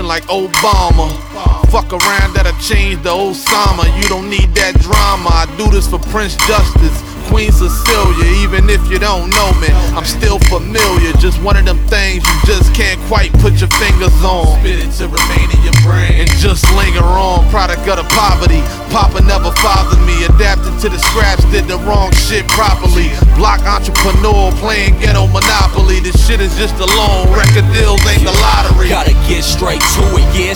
administration like Obama. Fuck around, that'll change the Osama. You don't need that drama. I do this for Prince Justice, Queen Cecilia. Even if you don't know me, I'm still familiar. Just one of them things you just can't quite put your fingers on. Spit it to remain in your brain And just linger on. Product of the poverty. Papa never fathered me. Adapted to the scraps, did the wrong shit properly. Block entrepreneur, playing ghetto monopoly. This shit is just a loan. Record deals ain't the lottery. Gotta get straight to it, yeah,